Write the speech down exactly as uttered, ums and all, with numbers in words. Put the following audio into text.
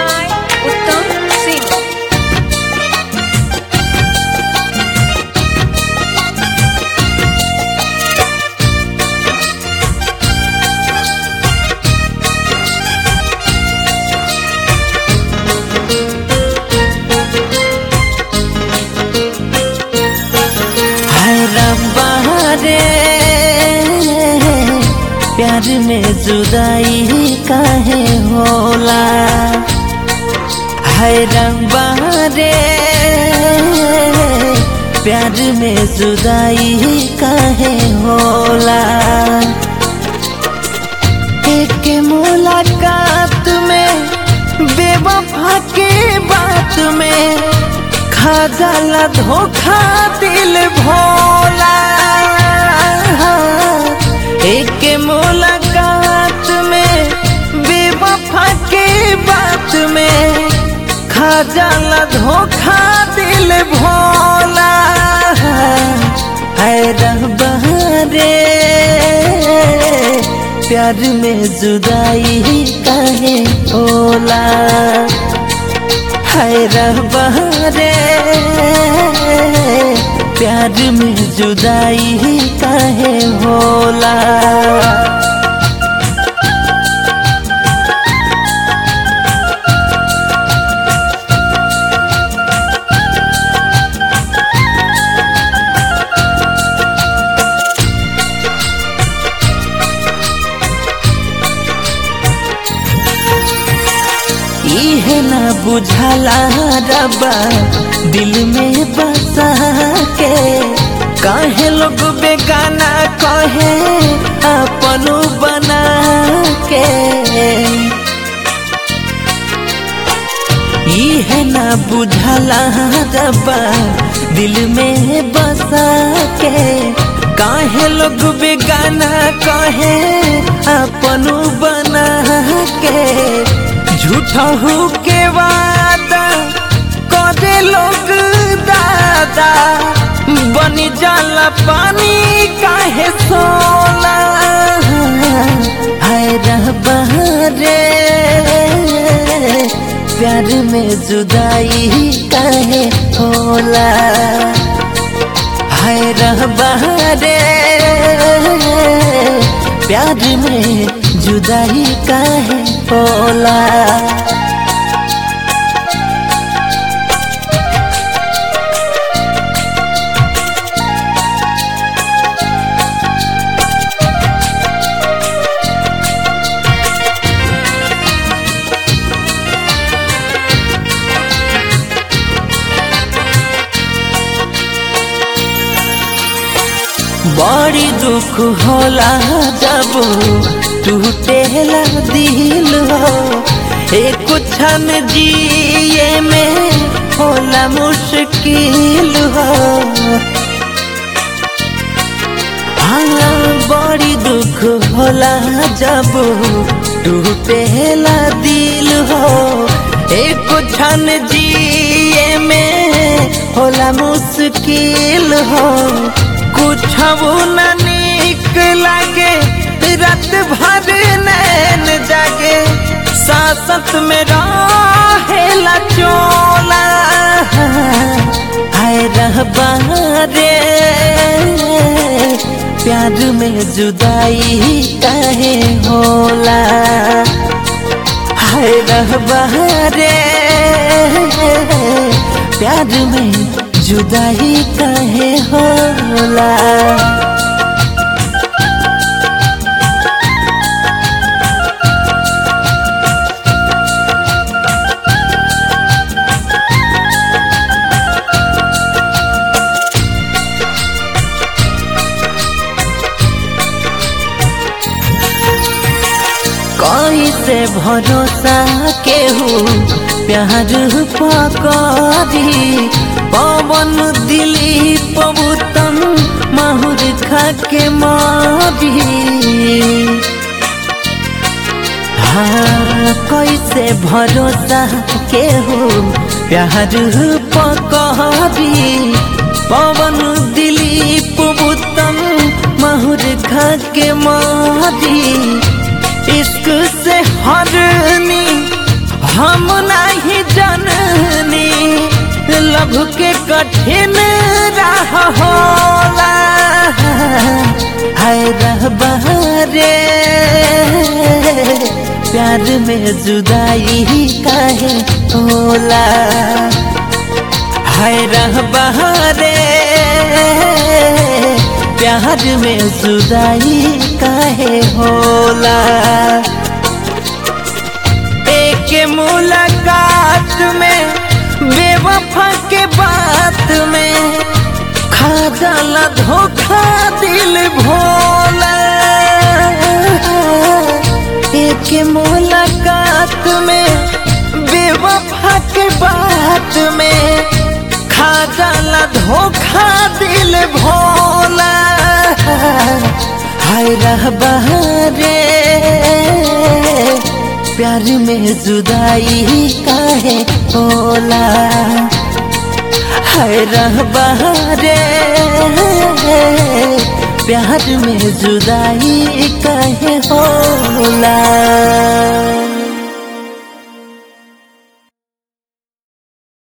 by Uttam Singh. प्यार में जुदाई काहे होला, हाय रंबा रे प्यार में जुदाई काहे होला। एक मुलाकात में बेवफा के बात में खा जाला धोखा दिल भोला। एक मुलाकात में बेवफा के बात में खा जाला धोखा दिल भोला। है रहबा रे प्यार में जुदाई काहे होला, है रहबा रे प्यार में जुदाई काहे होला। इहे ना बुझाला रब्बा दिल में बसा के, काहे लोग बेगाना कहे अपनू बना के। इहे ना बुझाला रब्बा दिल में बसा के, काहे लोग बेगाना कहे अपनू बना के। झूठा हो के वादा करे लोग दादा, बनी जाला पानी काहे सोला। हाय रहबा रे प्यार में जुदाई काहे होला, हाय रहबा रे प्यार में जुदाई काहे होला। बड़ी दुख होला जब टूटेला दिल हो, एक क्षण जिए में होला मुश्किल हो। हाँ बड़ी दुख होला जब टूटेला दिल हो, एक क्षण जिए में होला मुश्किल हो। कुछ न नीक लागे रात भर नैन जागे, सांसत में रहेला चोला। हाय रहबा रे प्यार में जुदाई काहे होला, हाय रहबा रे प्यार में जुदाई काहे होला। कैसे भरोसा केहू प्यार पकड़ी, पवन दिलीप उत्तम माहुर खा के मारी। हाँ कैसे भरोसा केहू प्यार पकड़ी, पवन दिलीप उत्तम माहुर खा के मारी। इश्क से हरनी हम ना लभ के कठिन राह होला हाय रहबा रे प्यार में जुदाई काहे होला हाय रहबा रे प्यार में जुदाई काहे होला। एक मुलाकात में बेवफा के बात में खा जाला धोखा दिल भोला। एक मुलाकात में बेवफा के बात में खा जाला धोखा दिल भोला हाय रहबा रे प्यार में जुदाई काहे होला हाय रहबा रे प्यार में जुदाई काहे होला।